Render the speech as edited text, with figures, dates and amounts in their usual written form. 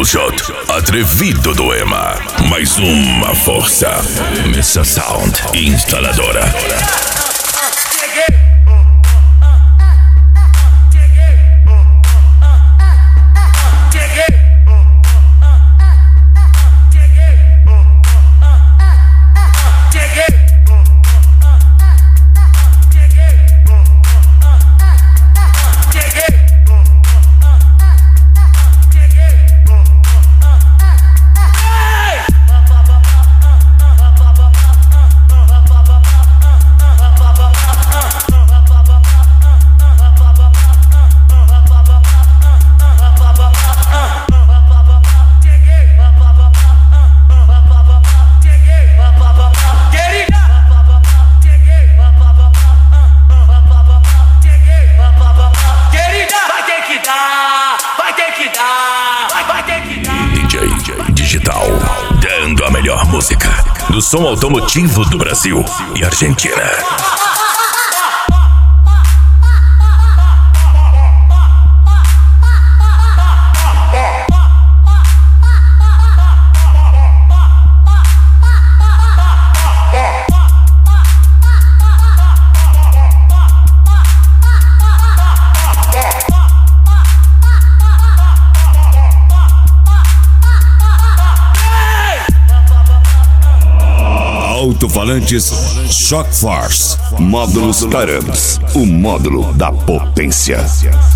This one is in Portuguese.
Shot, atrevido do EMA. Mais uma força. Mesa Sound Instaladora. Digital, dando a melhor música do som automotivo do Brasil e Argentina. Alto-falantes Shock Force. Módulos Taranos, o módulo da potência.